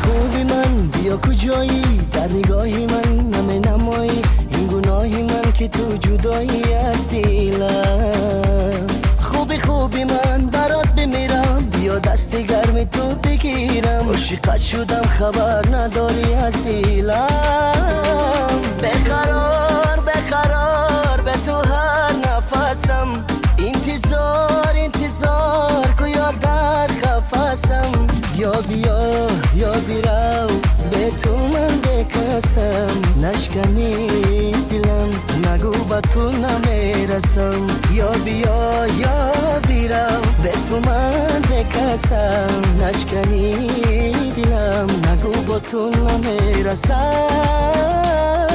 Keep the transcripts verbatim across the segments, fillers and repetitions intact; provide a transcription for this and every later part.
خوبی من بیا کجایی، در نگاهی من همه نمایی، این گناهی من که تو جدایی از دیلم. خوبی خوبی من برات بمیرم، بیا دست گرم تو بگیرم، عاشقت شدم خبر نداری از دیلم. بقرار بقرار به تو هر نفسم، انتظار انتظار کو یا در قفسم، یا بیا یا بیرو به تو من بکسم، نشکنی دلم نگو به تو نمیرسم، یا بیا یا بیرو به تو من بکسم، نشکنی دلم نگو به تو نمیرسم.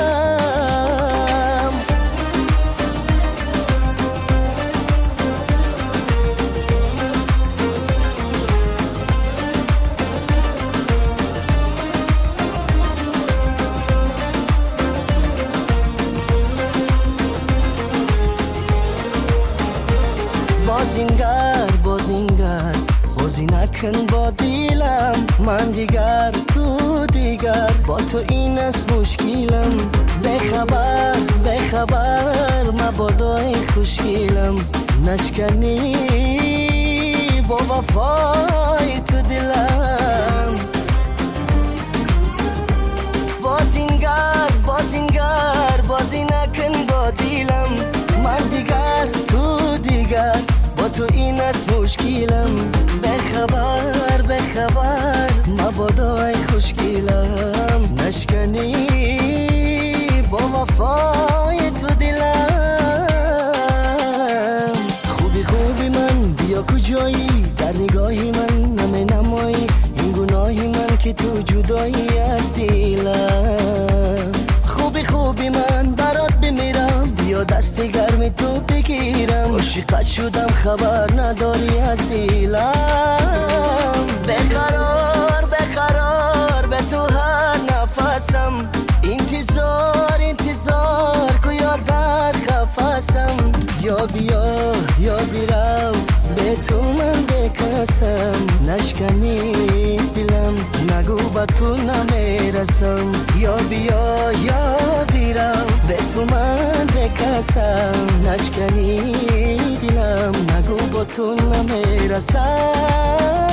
بازینگر بازینگر بازی نکن با دیلم، من دیگر تو دیگر با تو این است مشکلم، بخبر بخبر مبادای خوشگلم، نشکنی با وفای تو دلم. بازینگر بازینگر بازی نکن با دیلم، من دیگر تو دیگر با تو این است مشکلم، بخبر بخبر مبادای خوشگلم، نشکنی با وفای تو دلم. خوبی خوبی من بیا کجایی، در نگاهی من همه نمایی، این گناهی من که تو جدایی از دیلم. خوبی خوبی من برات بمیرم، بیا دست گرم تو بگیرم، عاشقت شدم خبر نداری از دیلم. بقرار بقرار به تو هر نفسم، انتظار انتظار کو یا در قفسم، یا بیا یا بیرو به تو من بکسم، نشکنی دلم نگو به تو نمیرسم، یا بیا یا بیرو به تو من بکسم، نشکنی دلم نگو به تو نمیرسم.